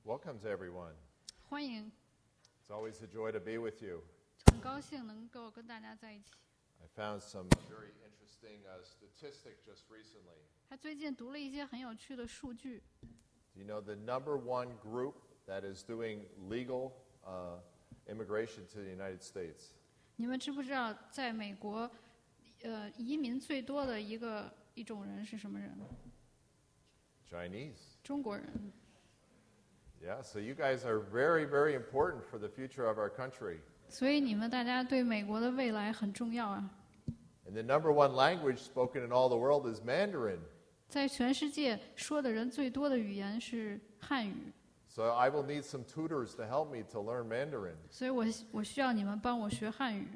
Welcome to everyone. 欢迎， It's always a joy to be with you. 很高兴能够跟大家在一起。 I found some very interesting statistic just recently. 他最近读了一些很有趣的数据。 Do you know the number one group that is doing legal immigration to the United States? 你们知不知道，在美国，移民最多的一种人是什么人？ Chinese. 中国人。 Yeah, so you guys are very, very important for the future of our country. 所以你们大家对美国的未来很重要啊。 And the number one language spoken in all the world is Mandarin. 在全世界说的人最多的语言是汉语， So I will need some tutors to help me to learn Mandarin. 所以我需要你们帮我学汉语。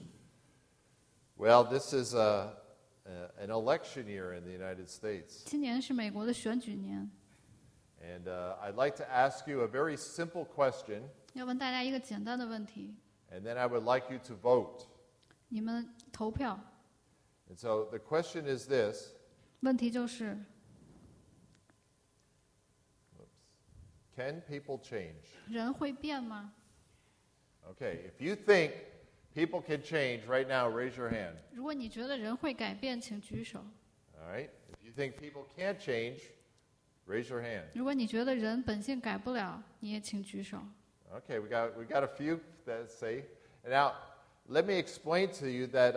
Well, this is an election year in the United States. 今年是美国的选举年， And I'd like to ask you a very simple question, 要问大家一个简单的问题， and then I would like you to vote. 你们投票。 And so the question is this: 问题就是， Can people change? 人会变吗？ Okay, if you think people can change right now, raise your hand. 如果你觉得人会改变，请举手； All right? If you think people can't change, raise your hand. 如果你觉得人本性改不了，你也请举手。 Okay, we got a few that say. And now, let me explain to you that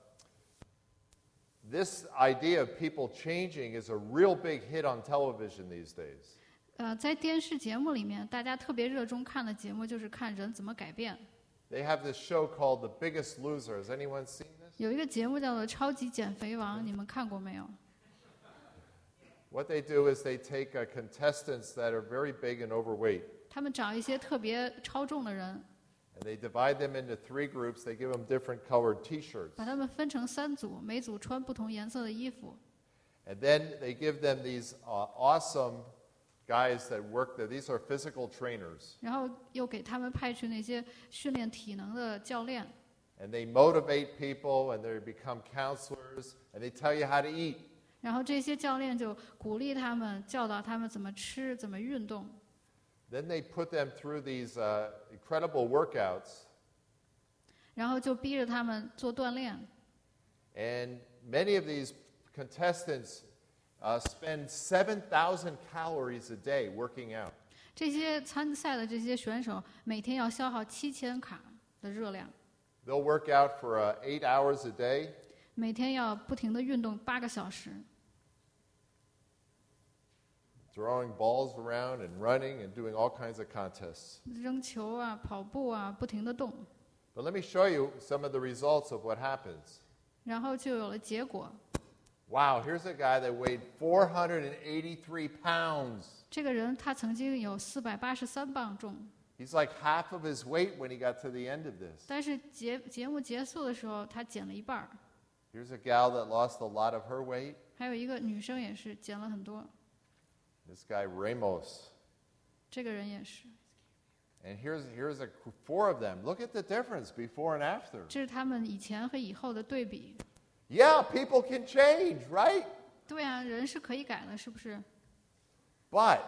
this idea of people changing is a real big hit on television these days. 在电视节目里面，大家特别热衷看的节目就是看人怎么改变。 They have this show called The Biggest Loser. Has anyone seen this? 有一个节目叫做《超级减肥王》，你们看过没有？ What they do is they take contestants that are very big and overweight, 他们找一些特别超重的人， and they divide them into 3 groups. They give them different colored T-shirts. 把他们分成3组，每组穿不同颜色的衣服， And then they give them these awesome guys that work there. These are physical trainers. 然后又给他们派去那些训练体能的教练， And they motivate people, and they become counselors, and they tell you how to eat. 然后这些教练就鼓励他们，教导他们怎么吃、怎么运动。 Then they put them through these incredible workouts. 然后就逼着他们做锻炼， And many of these contestants spend 7,000 calories a day working out. 这些参赛的这些选手每天要消耗7000卡的热量， They'll work out for 8 hours a day. 每天要不停地运动8个小时， Throwing balls around and running and doing all kinds of contests. 扔球啊、跑步啊，不停地动， But let me show you some of the results of what happens. 然后就有了结果。 Wow, here's a guy that weighed 483 pounds. 这个人他曾经有483磅重， He's like half of his weight when he got to the end of this. 但是节目结束的时候，他减了一半儿。 Here's a gal that lost a lot of her weight. 还有一个女生也是减了很多， This guy Ramos. 这个人也是。 And here's 4 of them. Look at the difference before and after. 这是他们以前和以后的对比。 Yeah, people can change, right? 对啊，人是可以改的，是不是？ But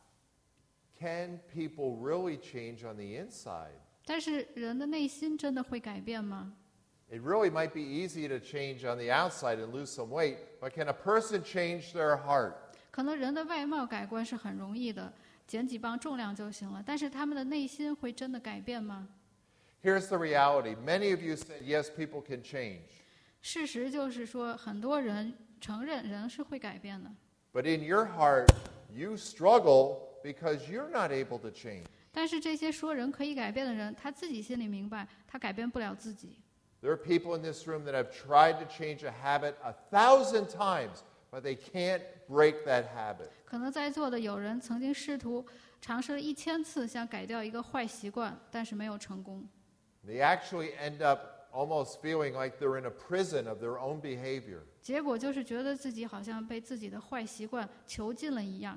can people really change on the inside? 但是人的内心真的会改变吗？ It really might be easy to change on the outside and lose some weight, but can a person change their heart? 可能人的外貌改观是很容易的，减几磅重量就行了。但是他们的内心会真的改变吗？ Here's the reality. Many of you said, yes, people can change. 事实就是说，很多人承认人是会改变的， But in your heart, you struggle because you're not able to change. 但是这些说人可以改变的人，他自己心里明白，他改变不了自己。 There are people in this room that have tried to change a habit 1,000 times, but they can't break that habit. 可能在座的有人曾经试图尝试了1000次想改掉一个坏习惯，但是没有成功。 They actually end up almost feeling like they're in a prison of their own behavior. 结果就是觉得自己好像被自己的坏习惯囚禁了一样。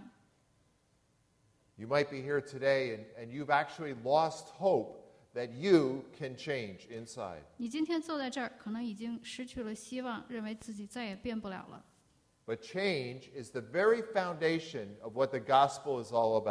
You might be here today and you've actually lost hope that you can change inside. 你今天坐在这儿，可能已经失去了希望，认为自己再也变不了了。 But change is the very foundation of what the gospel is all about.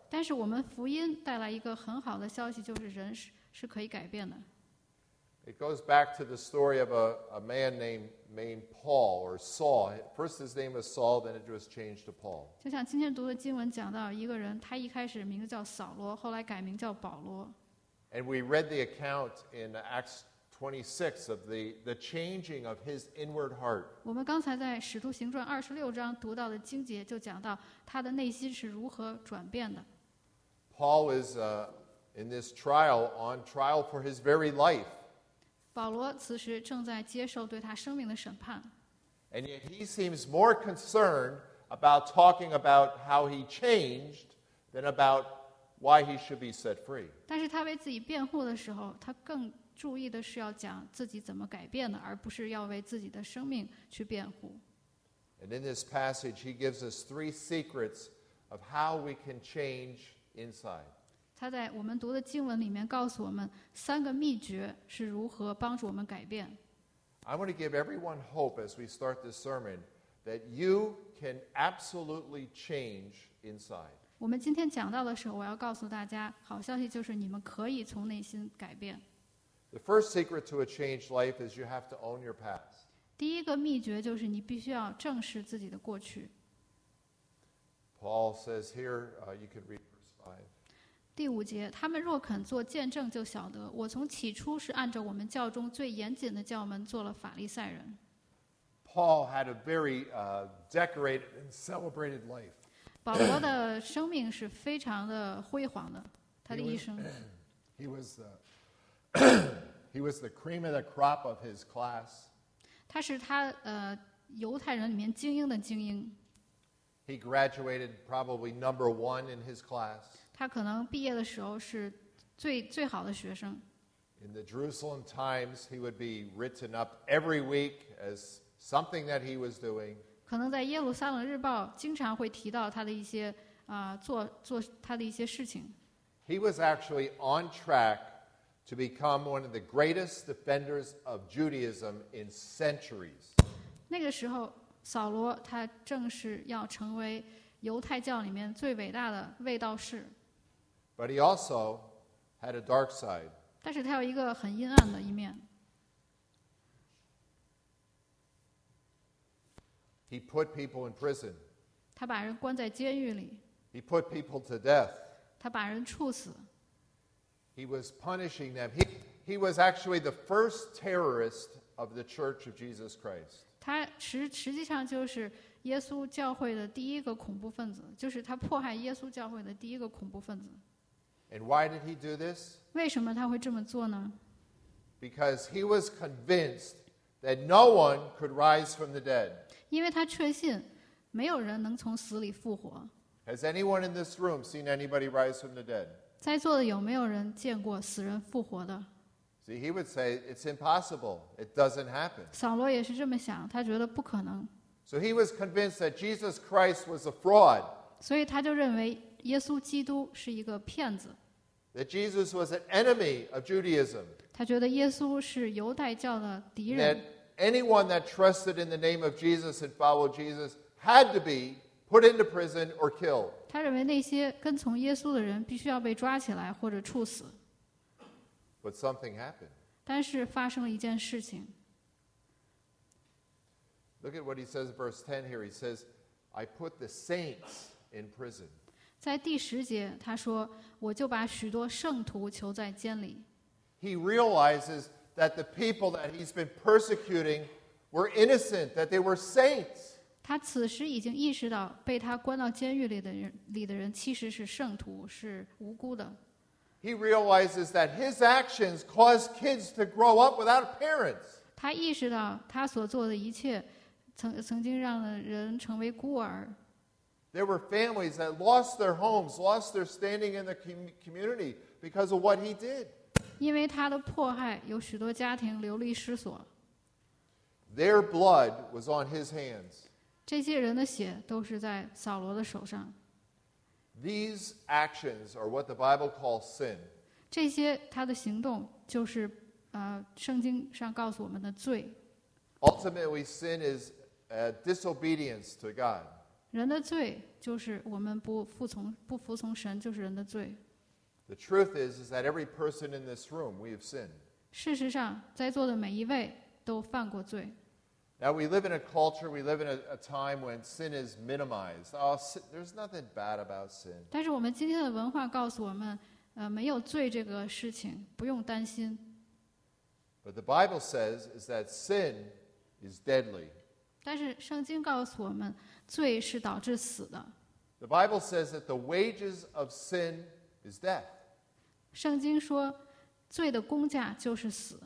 但是我们福音带来一个很好的消息，就是人是可以改变的。 It goes back to the story of a man named Paul or Saul. First his name was Saul, then it was changed to Paul. 就像今天读的经文讲到一个人，他一开始名字叫扫罗，后来改名叫保罗。 And we read the account in Acts 26 of the changing of his inward heart. 我们刚才在使徒行传26章读到的经节就讲到他的内心是如何转变的。 Paul is in this trial, on trial for his very life. 保罗此时正在接受对他生命的审判， And yet he seems more concerned about talking about how he changed than about why he should be set free. 但是他为自己辩护的时候，他更注意的是要讲自己怎么改变的，而不是要为自己的生命去辩护。 And in this passage, he gives us 3 secrets of how we can change inside. 他在我们读的经文里面告诉我们3个秘诀是如何帮助我们改变。 I want to give everyone hope as we start this sermon that you can absolutely change inside. 我们今天讲到的时候，我要告诉大家，好消息就是你们可以从内心改变。 The first secret to a changed life is you have to own your past. 第一个秘诀就是你必须要正视自己的过去。 Paul says here, you can read verse 5. 第5节，他们若肯做见证，就晓得我从起初是按照我们教中最严谨的教门做了法利赛人。 Paul had a very decorated and celebrated life. 保罗的生命是非常的辉煌的，他的一生。 He was the cream of the crop of his class. 他是他犹太人里面精英的精英。 He graduated probably number 1 in his class. 他可能毕业的时候是最好的学生。 In the Jerusalem Times, he would be written up every week as something that he was doing. 可能在耶路撒冷日报经常会提到他的一些做他的一些事情。 He was actually on track to become one of the greatest defenders of Judaism in centuries. 那个时候，扫罗他正是要成为犹太教里面最伟大的卫道士。 But he also had a dark side. 但是他有一个很阴暗的一面。 He put people in prison. 他把人关在监狱里， He put people to death. 他把人处死。 He was punishing them. He was actually the first terrorist of the Church of Jesus Christ. 他实际上就是耶稣教会的第一个恐怖分子，就是他迫害耶稣教会的第一个恐怖分子。 And why did he do this? 为什么他会这么做呢？ Because he was convinced that no one could rise from the dead. 因为他确信没有人能从死里复活。 Has anyone in this room seen anybody rise from the dead? 在座的有没有人见过死人复活的？ See, he would say, it's impossible. It doesn't happen. 扫罗也是这么想，他觉得不可能， So he was convinced that Jesus Christ was a fraud, 所以他就认为耶稣基督是一个骗子。 that Jesus was an enemy of Judaism, 他觉得耶稣是犹太教的敌 that 人， anyone that trusted in the name of Jesus and followed Jesus had to be put into prison or killed. 他认为那些跟从耶稣的人必须要被抓起来或者处死。 But something happened. 但是发生了一件事情， Look at what he says in verse 10 here. He says, I put the saints in prison. 在第10节他说：“我就把许多圣徒囚在监里。” He realizes that the people that he's been persecuting were innocent, that they were saints. 他此时已经意识到，被他关到监狱里的人其实是圣徒，是无辜的。 He realizes that his actions caused kids to grow up without parents. 他意识到他所做的一切曾经让人成为孤儿。 There were families that lost their homes, lost their standing in the community because of what he did. 因为他的迫害，有许多家庭流离失所。 Their blood was on his hands. 这些人的血都是在扫罗的手上。 These actions are what the Bible calls sin. 这些他的行动就是圣经上告诉我们的罪。 Ultimately, sin is disobedience to God. 人的罪就是我们不服从神，就是人的罪。 The truth is that every person in this room, we have sinned. 事实上，在座的每一位都犯过罪。 Now, we live in a culture, we live in a time when sin is minimized. There's nothing bad about sin. 但是我们今天的文化告诉我们，没有罪这个事情，不用担心。 But the Bible says is that sin is deadly. 但是圣经告诉我们，罪是导致死的。 The Bible says that the wages of sin is death. 圣经说，罪的工价就是死。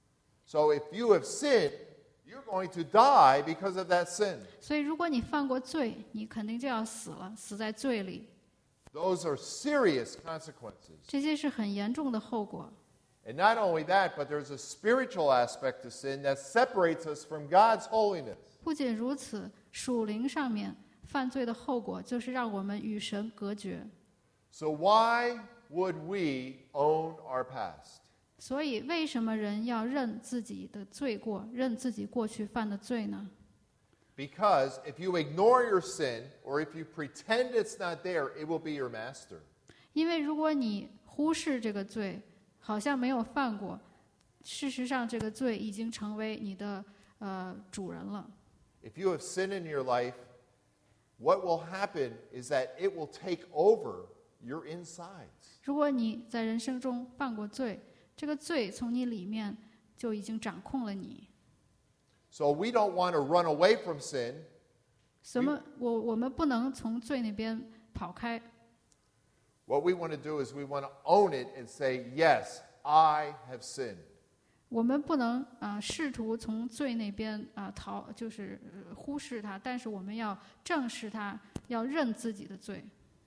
So if you have sinned, you're going to die because of that sin. 所以，如果你犯过罪，你肯定就要死了，死在罪里。 Those are serious consequences. 这些是很严重的后果。 And not only that, but there's a spiritual aspect to sin that separates us from God's holiness. 不仅如此，属灵上面犯罪的后果就是让我们与神隔绝。 So why would we own our past? 所以，为什么人要认自己的罪过，认自己过去犯的罪呢？ Because if you ignore your sin, or if you pretend it's not there, it will be your master. 因为如果你忽视这个罪，好像没有犯过，事实上这个罪已经成为你的主人了。 If you have sin in your life, what will happen is that it will take over your insides. 如果你在人生中犯过罪，这个罪从你里面就已经掌控了你。 So we don't want to run away from sin. 我们不能从罪那边跑开。 What we want to do is we want to own it and say, yes, I have sinned. 我们不能试图从罪那边忽视它，但是我们要正视它，要认自己的罪。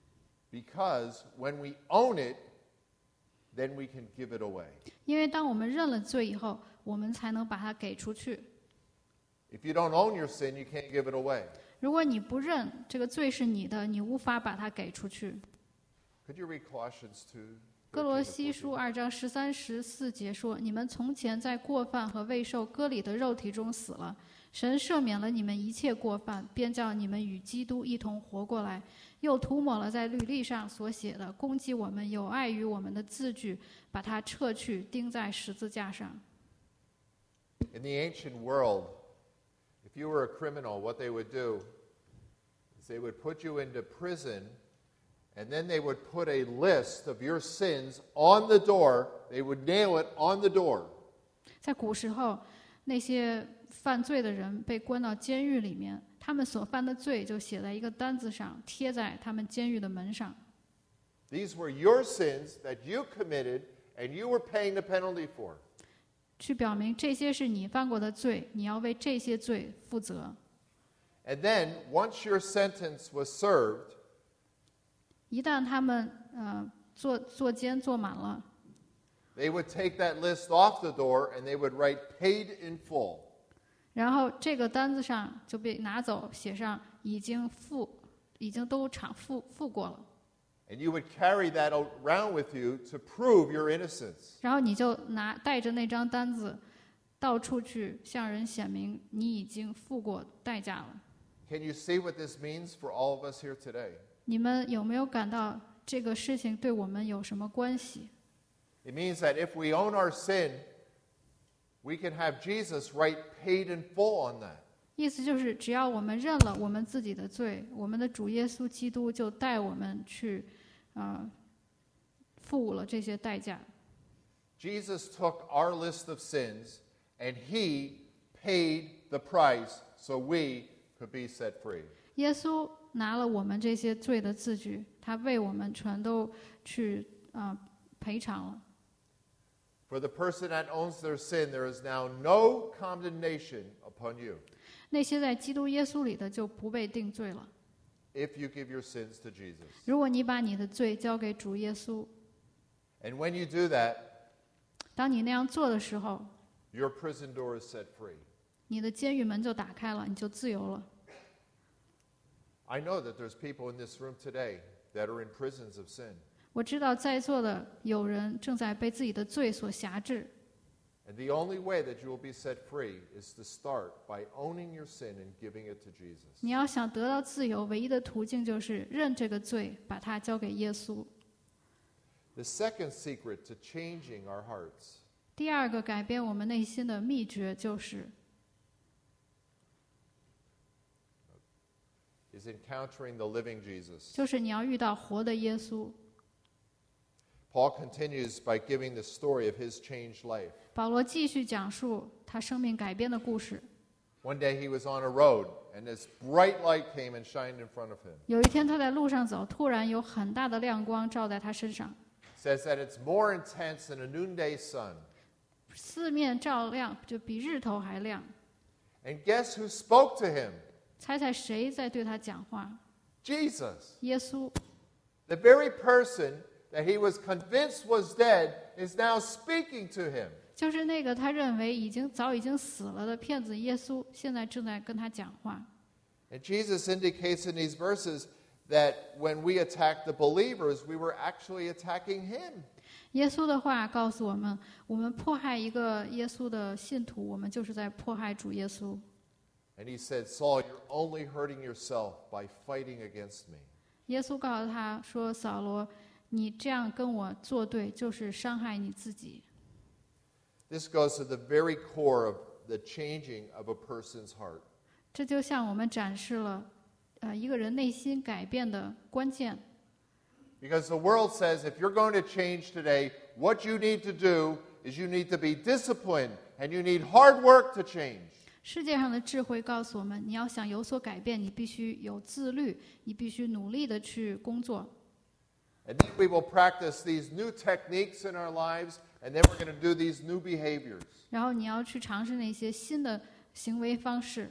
Because when we own it, then we can give it away. 因为当我们认了罪以后，我们才能把它给出去。 If you don't own your sin, you can't give it away. 如果你不认这个罪是你的，你无法把它给出去。 Could you read Colossians 2? 哥罗西书2章13、14节说：“你们从前在过犯和未受割礼的肉体中死了，神赦免了你们一切过犯，便叫你们与基督一同活过来，又涂抹了在履历上所写的攻击我们、有碍于我们的字句，把它撤去，钉在十字架上。” In the ancient world, if you were a criminal, what they would do is they would put you into prison, and then they would put a list of your sins on the door. They would nail it on the door. 在古时候，那些犯罪的人被关到监狱里面，他们所犯的罪就写在一个单子上，贴在他们监狱的门上。 These were your sins that you committed, and you were paying the penalty for. 去表明这些是你犯过的罪，你要为这些罪负责。 And then, once your sentence was served, 一旦他们坐监坐满了， they would take that list off the door and they would write paid in full. 然后这个单子上就被拿走，写上已经都付过了。 And you would carry that around with you to prove your innocence. 然后你就带着那张单子，到处去向人显明你已经付过代价了。 Can you see what this means for all of us here today? 你们有没有感到这个事情对我们有什么关系？ It means that if we own our sin, we can have Jesus write paid in full on that. 意思就是，只要我们认了我们自己的罪，我们的主耶稣基督就带我们去，付了这些代价。 Jesus took our list of sins and he paid the price so we could be set free. 耶稣拿了我们这些罪的字据，他为我们全都去赔偿了。 For the person that owns their sin, there is now no condemnation upon you. 那些在基督耶稣里的就不被定罪了。 If you give your sins to Jesus. 如果你把你的罪交给主耶稣， And when you do that, 当你那样做的时候， your prison door is set free. 你的监狱门就打开了，你就自由了。 I know that there's people in this room today that are in prisons of sin. 我知道在座的有人正在被自己的罪所辖制。 And the only way that you will be set free is to start by owning your sin and giving it to Jesus. 你要想得到自由，唯一的途径就是认这个罪，把它交给耶稣。 The second secret to changing our hearts 第二个改变我们内心的秘诀就是 is encountering the living Jesus. 就是你要遇到活的耶稣。 Paul continues by giving the story of his changed life. 保罗继续讲述他生命改变的故事。 One day he was on a road, and this bright light came and shined in front of him. 有一天他在路上走，突然有很大的亮光照在他身上， It says that it's more intense than a noonday sun. 四面照亮，就比日头还亮。 And guess who spoke to him? 猜猜谁在对他讲话？ Jesus. 耶稣。 The very person that he was convinced was dead is now speaking to him. 就是那个他认为早已经死了的骗子耶稣，现在正在跟他讲话。 And Jesus indicates in these verses that when we attack the believers, we were actually attacking him. 耶稣的话告诉我们，我们迫害一个耶稣的信徒，我们就是在迫害主耶稣。 And he said, Saul, you're only hurting yourself by fighting against me. 耶稣告诉他说：“扫罗，你这样跟我作对，就是伤害你自己。” This goes to the very core of the changing of a person's heart. 这就向我们展示了，一个人内心改变的关键。 Because the world says if you're going to change today, what you need to do is you need to be disciplined and you need hard work to change. 世界上的智慧告诉我们，你要想有所改变，你必须有自律，你必须努力的去工作。 And then we will practice these new techniques in our lives, and then we're going to do these new behaviors. 然后你要去尝试那些新的行为方式。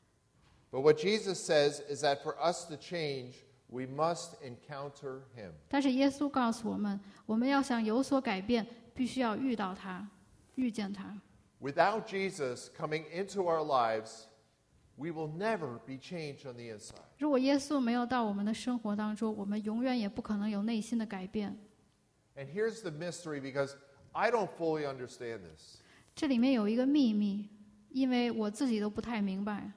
But what Jesus says is that for us to change, we must encounter him. 但是耶稣告诉我们，我们要想有所改变，必须要遇到他，遇见他。 Without Jesus coming into our lives, we will never be changed on the inside. 如果耶稣没有到我们的生活当中，我们永远也不可能有内心的改变。 And here's the mystery, because I don't fully understand this. 这里面有一个秘密，因为我自己都不太明白。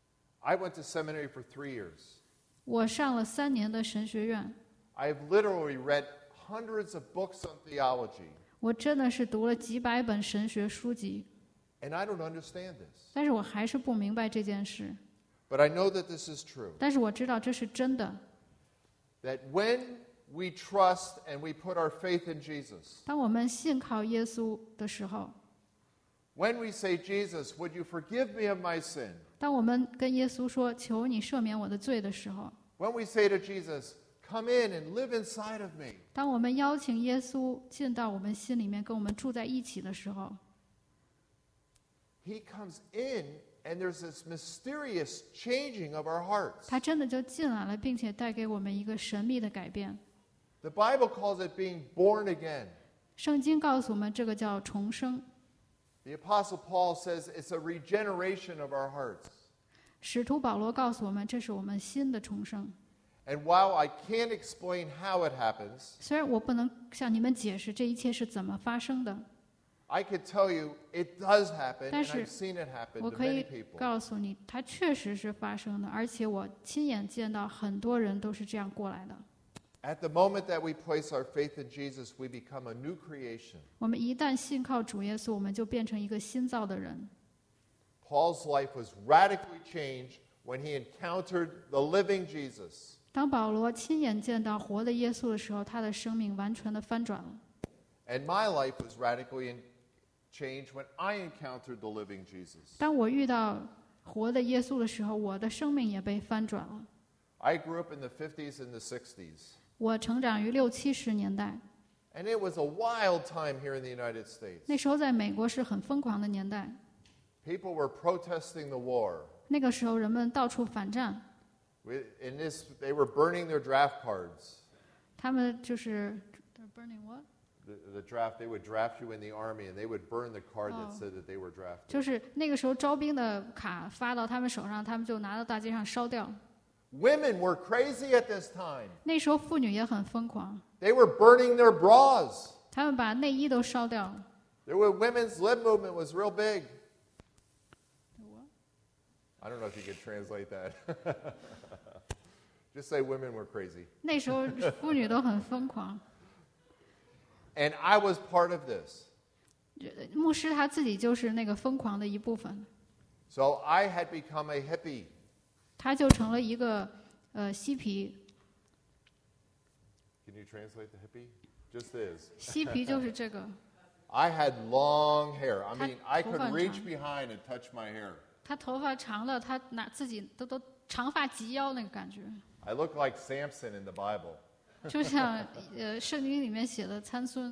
I went to seminary for 3 years. 我上了3年的神学院， I've literally read hundreds of books on theology, 我真的是读了几百本神学书籍， and I don't understand this. 但是我还是不明白这件事。 But I know that this is true. 但是我知道这是真的。 That when we trust and we put our faith in Jesus, 当我们信靠耶稣的时候， when we say, Jesus, would you forgive me of my sin? 当我们跟耶稣说“求你赦免我的罪”的时候， When we say to Jesus, come in and live inside of me, 当我们邀请耶稣进到我们心里面，跟我们住在一起的时候， he comes in and there's this mysterious changing of our hearts. 他真的就进来了，并且带给我们一个神秘的改变。 The Bible calls it being born again. 圣经告诉我们，这个叫重生。 The Apostle Paul says it's a regeneration of our hearts. 使徒保罗告诉我们，这是我们新的重生。 And while I can't explain how it happens, 虽然我不能向你们解释这一切是怎么发生的， I could tell you it does happen, and 但是 I've seen it happen 我 to 可 many 以 people. 告诉你，它确实是发生的，而且我亲眼见到很多人都是这样过来的。 At the moment that we place our faith in Jesus, we become a new creation. 我们一旦信靠主耶稣，我们就变成一个新造的人。 Paul's life was radically changed when he encountered the living Jesus. 当保罗亲眼见到活的耶稣的时候，他的生命完全的翻转了。 And my life was radically changed when I encountered the living Jesus. 当我遇到活的耶稣的时候，我的生命也被翻转了。 I grew up in the 50s and the 60s. 我成长于60、70年代， And it was a wild time here in the United States. 那时候在美国是很疯狂的年代。 People were protesting the war. 那个时候人们到处反战， In this, they were burning their draft cards. 他们就是 burning what？ The draft, they would draft you in the army, and they would burn the card that said that they were drafted. 就是那个时候招兵的卡发到他们手上，他们就拿到大街上烧掉。 Women were crazy at this time. 那时候妇女也很疯狂， They were burning their bras. 他们把内衣都烧掉了。 women's lib movement was real big. I don't know if you could translate that. Just say women were crazy. 那时候妇女都很疯狂。 And I was part of this. 牧师他自己就是那个疯狂的一部分。 So I had become a hippie. 他就成了一个嬉皮。 Can you translate the hippie? Just is. 嬉皮就是这个。 I had long hair. I mean, I could reach behind and touch my hair. 他头发长了，他拿自己都长发及腰那个感觉。 I look like Samson in the Bible. 就像圣经里面写的参孙。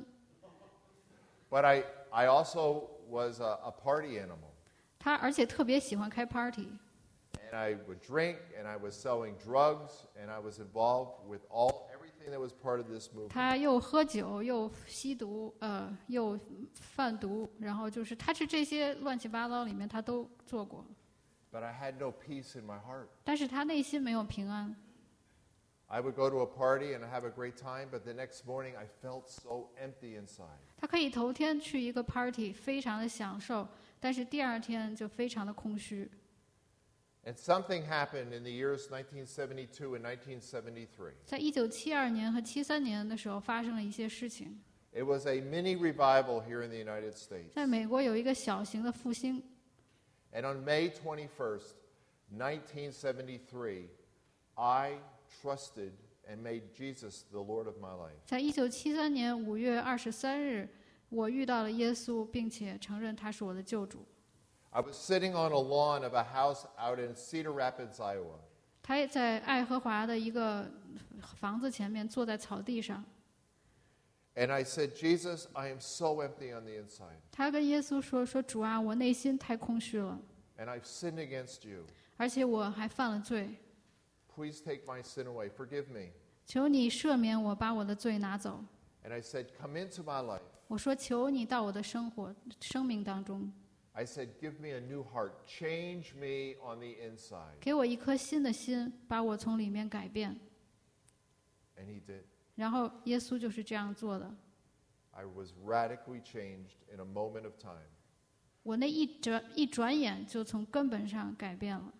But I also was a party animal. 他而且特别喜欢开 party. And I would drink, and I was selling drugs, and I was involved with everything that was part of this movement. 他又喝酒，又吸毒，又贩毒，然后就是他是这些乱七八糟里面他都做过。 But I had no peace in my heart. 但是他内心没有平安。 I would go to a party and have a great time, but the next morning I felt so empty inside. 他可以头天去一个 party， 非常的享受，但是第二天就非常的空虚。 And something happened in the years 1972 and 1973. 在1972年和73年的时候发生了一些事情。 It was a mini revival here in the United States. 在美国有一个小型的复兴。 And on May 21st, 1973, I trusted and made Jesus the Lord of my life. 在1973年5月23日，我遇到了耶稣，并且承认他是我的救主。 I was sitting on a lawn of a house out in Cedar Rapids, Iowa. 他在爱荷华的一个房子前面坐在草地上。 And I said, Jesus, I am so empty on the inside. 他跟耶稣说主啊，我内心太空虚了。 And I've sinned against you. 而且我还犯了罪。 Please take my sin away. Forgive me. 求你赦免我，把我的罪拿走。 And I said, come into my life. 我说求你到我的生命当中。 I said, give me a new heart. Change me on the inside. 给我一颗新的心，把我从里面改变。 And he did. 然后耶稣就是这样做的。 I was radically changed in a moment of time. 我那一转眼就从根本上改变了。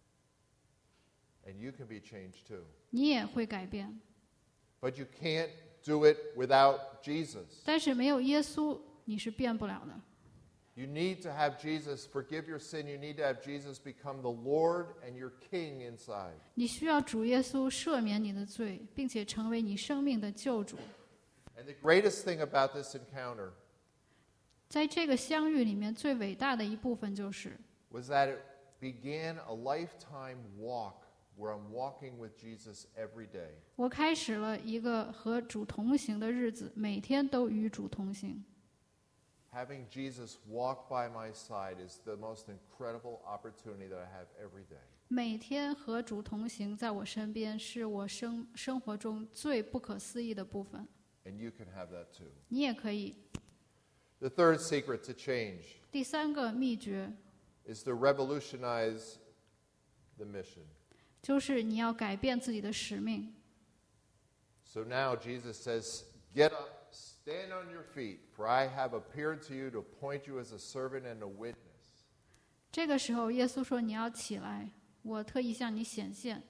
And you can be changed too. 你也会改变。 But you can't do it without Jesus. 但是没有耶稣，你是变不了的。 You need to have Jesus forgive your sin. You need to have Jesus become the Lord and your King inside. 你需要主耶稣赦免你的罪，并且成为你生命的救主。 And the greatest thing about this encounter 在这个相遇里面，最伟大的一部分 was that it began a lifetime walk where I'm walking with Jesus every day. 我开始了一个和主同行的日子，每天都与主同行。 Having Jesus walk by my side is the most incredible opportunity that I have every day. 每天和主同行，在我身边，是我生活中最不可思议的部分。 And you can have that too. 你也可以。 The third secret to change 第三个秘诀 is to revolutionize the mission. 就是你要改变自己的使命。 So now Jesus says, get up. Stand on your feet, for I have appeared to you to appoint you as a servant and a witness. 这个时候，耶稣说：“你要起来，我特意向你显现。”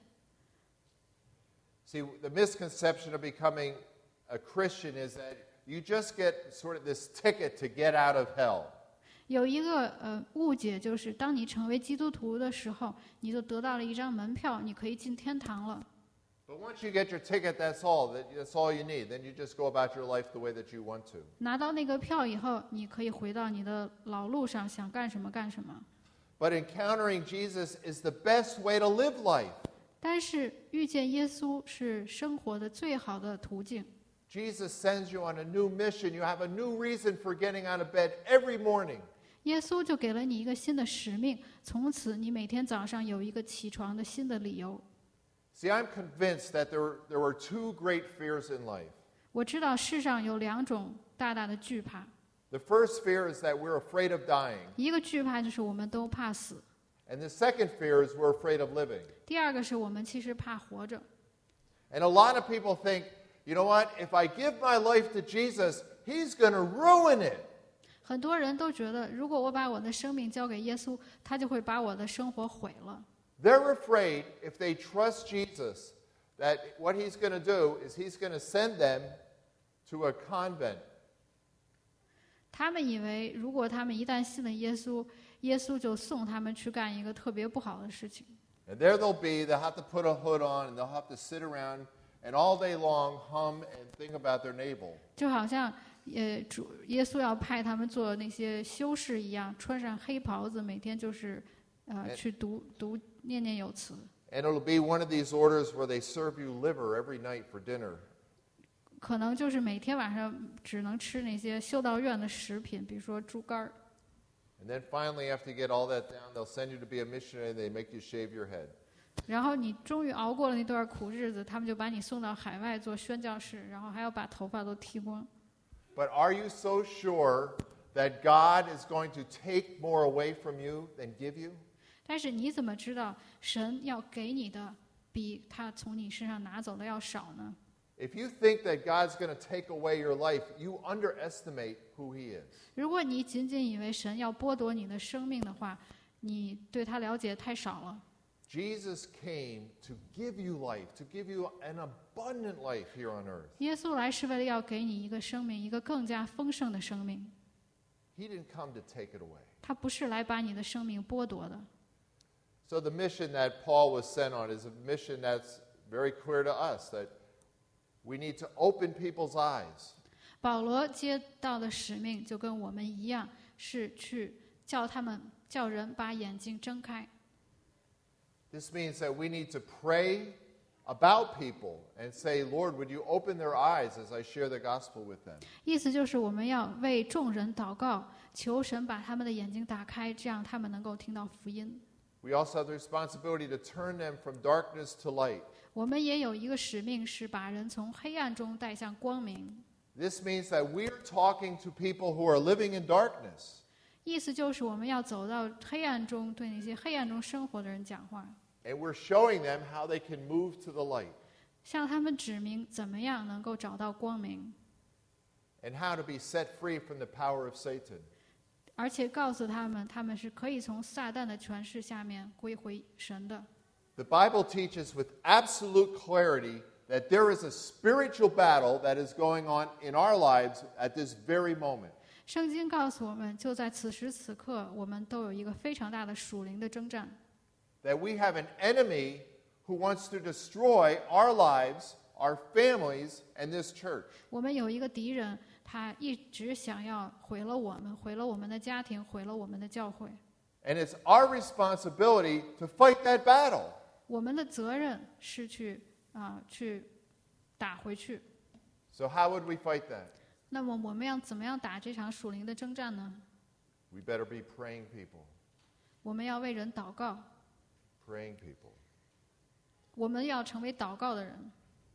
See, the misconception of becoming a Christian is that you just get sort of this ticket to get out of hell. 有一个误解，就是当你成为基督徒的时候，你就得到了一张门票，你可以进天堂了。 But once you get your ticket, that's all you need. Then you just go about your life the way that you want to. 拿到那个票以后，你可以回到你的老路上，想干什么干什么。 But encountering Jesus is the best way to live life. 但是遇见耶稣是生活的最好的途径。 Jesus sends you on a new mission. You have a new reason for getting out of bed every morning. 耶稣就给了你一个新的使命，从此你每天早上有一个起床的新的理由。 See, I'm convinced that there were two great fears in life. 我知道世上有两种大大的惧怕。 The first fear is that we're afraid of dying. 一个惧怕就是我们都怕死。 And the second fear is we're afraid of living. 第二个是我们其实怕活着。 And a lot of people think, you know what, if I give my life to Jesus, he's going to ruin it. 很多人都觉得，如果我把我的生命交给耶稣，他就会把我的生活毁了。 They're afraid if they trust Jesus that what he's going to do is he's going to send them to a convent. 他们以为，如果他们一旦信了耶稣，耶稣就送他们去干一个特别不好的事情。 And there they'll be, they'll have to put a hood on, and they'll have to sit around and all day long hum and think about their navel. 就好像耶稣要派他们做那些修士一样，穿上黑袍子，每天就是去念念有词。 And it'll be one of these orders where they serve you liver every night for dinner. 可能就是每天晚上只能吃那些修道院的食品，比如说猪肝儿。 And then finally, after you get all that down, they'll send you to be a missionary. They make you shave your head. 然后你终于熬过了那段苦日子，他们就把你送到海外做宣教士，然后还要把头发都剃光。 But are you so sure that God is going to take more away from you than give you? 但是你怎么知道神要给你的比他从你身上拿走的要少呢？ If you think that God's going to take away your life, you underestimate who He is. 如果你仅仅以为神要剥夺你的生命的话，你对他了解太少了。 Jesus came to give you life, to give you an abundant life here on earth. 耶稣来是为了要给你一个生命，一个更加丰盛的生命。 He didn't come to take it away. 他不是来把你的生命剥夺的。 So the mission that Paul was sent on is a mission that's very clear to us, that we need to open people's eyes. 保罗接到的使命就跟我们一样，是去叫人把眼睛睁开。 This means that we need to pray about people and say, Lord, would you open their eyes as I share the gospel with them? 意思就是我们要为众人祷告，求神把他们的眼睛打开，这样他们能够听到福音。 We also have the responsibility to turn them from darkness to light. 我们也有一个使命，是把人从黑暗中带向光明。 This means that we're talking to people who are living in darkness. 意思就是我们要走到黑暗中，对那些黑暗中生活的人讲话， And we're showing them how they can move to the light 向他们指明怎么样能够找到光明， and how to be set free from the power of Satan. 而且告诉他们，他们是可以从撒旦的权势下面归回神的。 The Bible teaches with absolute clarity that there is a spiritual battle that is going on in our lives at this very moment. 圣经告诉我们，就在此时此刻，我们都有一个非常大的属灵的征战。 That we have an enemy who wants to destroy our lives, our families, and this church. 我们有一个敌人，他一直想要毁了我们，毁了我们的家庭，毁了我们的教会。 And it's our responsibility to fight that battle. 我们的责任是去打回去。 So how would we fight that? 那么我们要怎么样打这场属灵的征战呢？ We better be praying people. 我们要为人祷告， Praying people. 我们要成为祷告的人，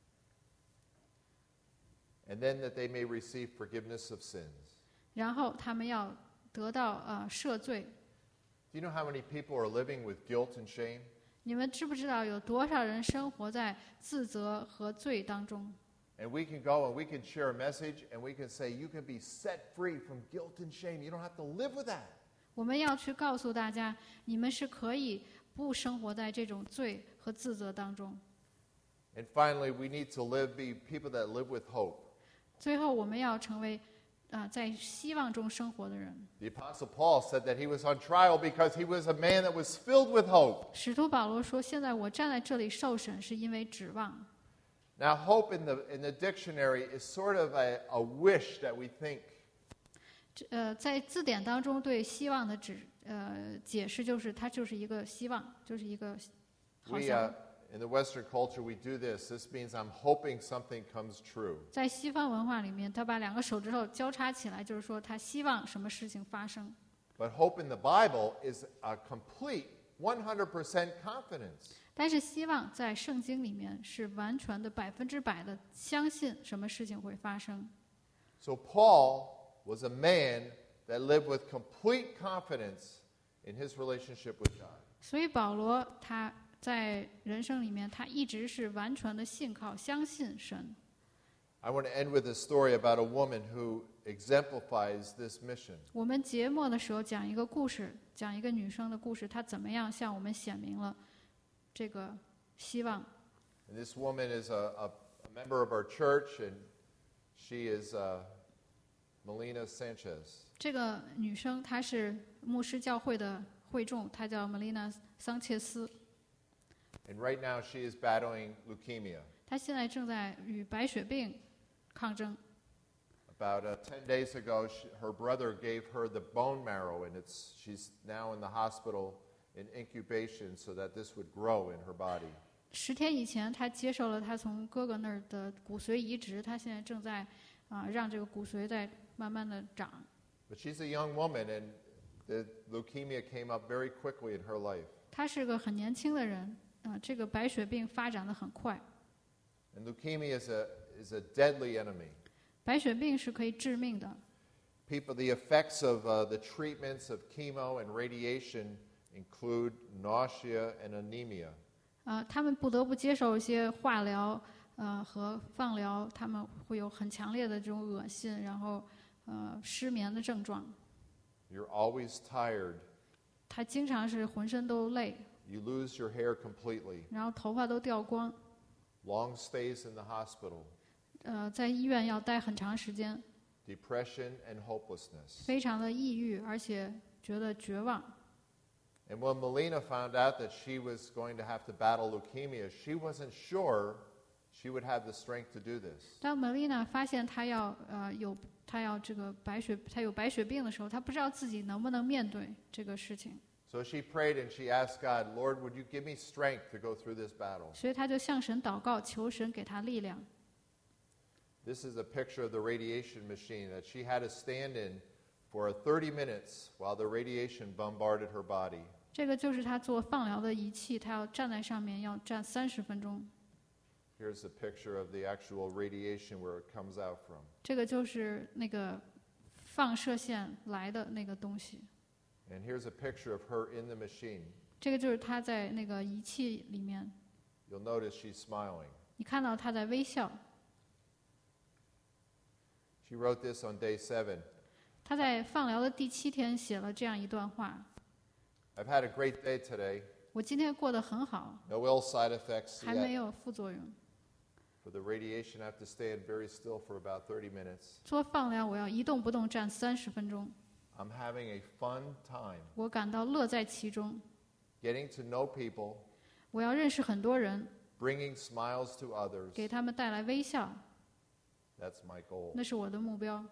And then that they may receive forgiveness of sins. 然后他们要得到赦罪。 Do you know how many people are living with guilt and shame? 你们知不知道有多少人生活在自责和罪当中？ And we can go and we can share a message and we can say, you can be set free from guilt and shame. You don't have to live with that. 我们要去告诉大家，你们是可以不生活在这种罪和自责当中。 And finally, we need to be people that live with hope. 最后，我们要成为在希望中生活的人。 The Apostle Paul said that he was on trial because he was a man that was filled with hope. 使徒保罗说：“现在我站在这里受审，是因为指望。” Now, hope in the dictionary is sort of a wish that we think. 在字典当中对希望的解释就是，它就是一个希望，就是一个好像。 In the Western culture, we do this. This means I'm hoping something comes true. 在西方文化里面，他把两个手指头交叉起来，就是说他希望什么事情发生。 But hope in the Bible is a complete 100% confidence. 但是希望在圣经里面是完全的100%的相信什么事情会发生。 So Paul was a man that lived with complete confidence in his relationship with God. 所以保罗他在人生里面，他一直是完全的信靠、相信神。 I want to end with a story about a woman who exemplifies this mission. 我们节末的时候讲一个故事，讲一个女生的故事，她怎么样向我们显明了这个希望。 And this woman is a member of our church, and she is Melina Sanchez. 这个女生她是牧师教会的会众，她叫 Melina 桑切斯。 And right now she is battling leukemia. 她现在正在与白血病抗争。 About 10 days ago, her brother gave her the bone marrow, and she's now in the hospital in incubation so that this would grow in her body. 10天以前，她接受了她从哥哥那儿的骨髓移植，她现在正在让这个骨髓在慢慢的长。 But she's a young woman, and the leukemia came up very quickly in her life. 她是个很年轻的人，这个白血病发展的很快。 And leukemia is a deadly enemy. 白血病是可以致命的。 The effects of the treatments of chemo and radiation include nausea and anemia. 他们不得不接受一些化疗和放疗，他们会有很强烈的这种恶心，然后失眠的症状。 You're always tired. 他经常是浑身都累。 You lose your hair completely. 然后头发都掉光。 Long stays in the hospital. 在医院要待很长时间。 Depression and hopelessness. 非常的抑郁，而且觉得绝望。 And when Melina found out that she was going to have to battle leukemia, she wasn't sure she would have the strength to do this. 当 Melina 发现她有白血病的时候，她不知道自己能不能面对这个事情。 So she prayed and she asked God, Lord, would you give me strength to go through this battle? 所以她就向神祷告，求神给她力量。 This is a picture of the radiation machine that she had to stand in for 30 minutes while the radiation bombarded her body. 这个就是她做放疗的仪器，她要站在上面，要站30分钟。 Here's a picture of the actual radiation where it comes out from. 这个就是那个放射线来的那个东西。 And here's a picture of her in the machine. 这个就是她在那个仪器里面。 You'll notice she's smiling. 你看到她在微笑。 She wrote this on day 7. 她在放疗的第7天写了这样一段话。 I've had a great day today. 我今天过得很好。 No ill side effects yet. 还没有副作用。 For the radiation, I have to stand very still for about 30 minutes. 做放疗，我要一动不动站30分钟。 I'm having a fun time. 我感到乐在其中。 Getting to know people. 我要认识很多人。 Bringing smiles to others. 给他们带来微笑。 That's my goal. 那是我的目标。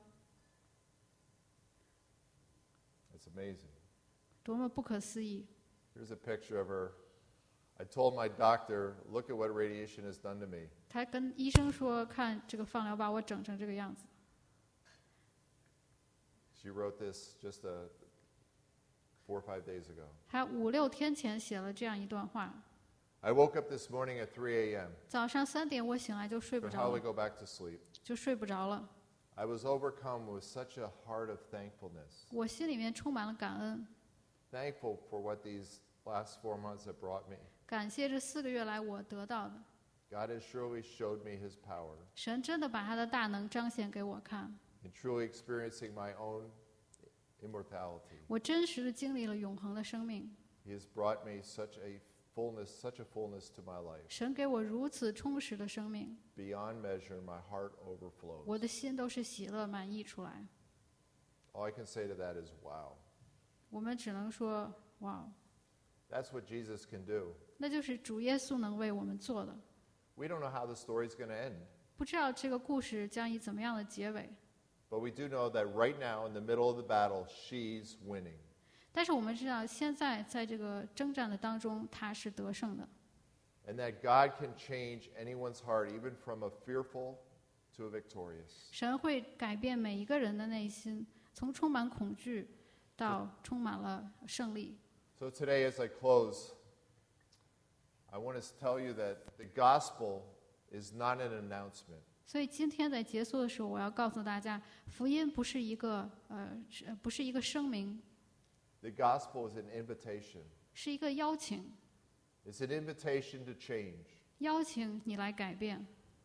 It's amazing. 多么不可思议。 Here's a picture of her. I told my doctor, look at what radiation has done to me. 他跟医生说，看这个放疗把我整成这个样子。 She wrote this just 4 or 5 days ago. 他5、6天前写了这样一段话。 I woke up this morning at 3 a.m. 早上3点我醒来就睡不 Could 着 hardly 了， go back to sleep. 就睡不着了。 I was overcome with such a heart of thankfulness. 我心里面充满了感恩， Thankful for what these last 4 months have brought me. 感谢这4个月来我得到的。 God has surely showed me His power 神真的把他的大能彰显给我看， in truly experiencing my own immortality. 我真实的经历了永恒的生命。 He has brought me such a fullness to my life. 神给我如此充实的生命， Beyond measure, my heart overflows. 我的心都是喜乐满溢出来。 All I can say to that is, wow. 我们只能说，哇， That's what Jesus can do. 那就是主耶稣能为我们做的。 We don't know how the story's going to end, 不知道这个故事将以怎么样的结尾， but we do know that right now, in the middle of the battle, she's winning. 但是我们知道现在在这个征战的当中，他是得胜的。 And that God can change anyone's heart, even from a fearful to a victorious. 神会改变每一个人的内心，从充满恐惧到充满了胜利。 So today, as I close, I want to tell you that the gospel is not an announcement. 所以今天在结束的时候，我要告诉大家，福音不是一个声明， The gospel is an invitation. 是一个邀请， It's an invitation to change. 邀请你来改变。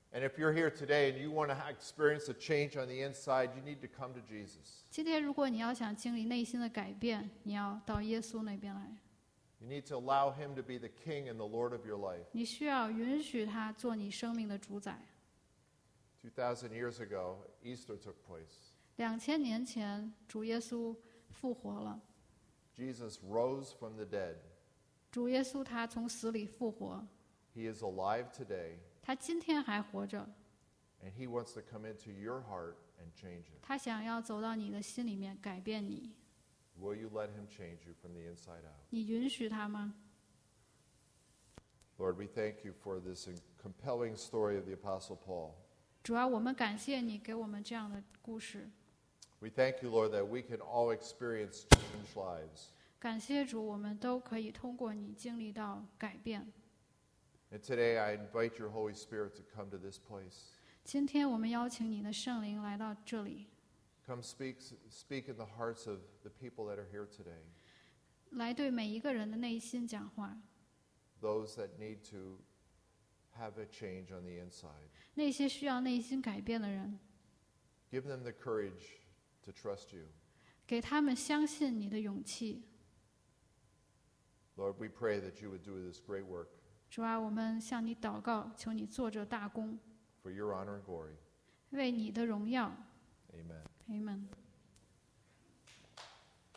And if you're here today and you want to experience a change on the inside, you need to come to Jesus. 今天如果你要想经历内心的改变，你要到耶稣那边来。 You need to allow him to be the king and the Lord of your life. 你需要允许他做你生命的主宰。 2,000 years ago, Easter took place. 2000年前，主耶稣复活了。 Jesus rose from the dead. 主耶稣他从死里复活， He is alive today, 他今天还活着。 and he wants to come into your heart and change it. 他想要走到你的心里面，改变你。 Will you let him change you from the inside out? 你允许他吗？ Lord, we thank you for this compelling story of the Apostle Paul. 主要我们感谢你给我们这样的故事。 We thank you, Lord, that we can all experience changed lives. 感谢主，我们都可以通过你经历到改变。 And today I invite your Holy Spirit to come to this place. 今天我们邀请你的圣灵来到这里， Come speak in the hearts of the people that are here today, 来对每一个人的内心讲话。 those that need to have a change on the inside. 那些需要内心改变的人， Give them the courage to trust you. 给他们相信你的勇气。 Lord, we pray that you would do this great work 主啊，我们向你祷告，求你做这大功， for your honor and glory. 为你的荣耀。 Amen. Amen。